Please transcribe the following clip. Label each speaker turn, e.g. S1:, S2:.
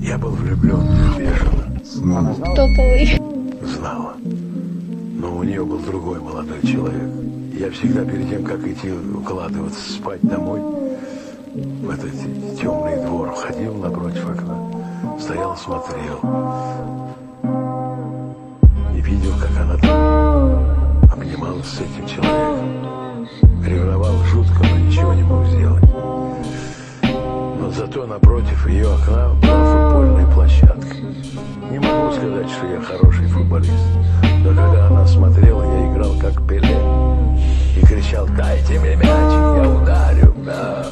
S1: Я был влюблен бешено.
S2: Топовый.
S1: Знала. Но у нее был другой молодой человек. Я всегда перед тем, как идти укладываться спать домой, в этот темный двор ходил напротив окна, стоял, смотрел. И видел, как она там обнималась с этим человеком. Ревновал жутко, но ничего не мог сделать. Но зато напротив ее окна была футбольная площадка. Не могу сказать, что я хороший футболист. Но когда она смотрела, я играл как Пеле. И кричал: дайте мне мячик, я ударю. Да.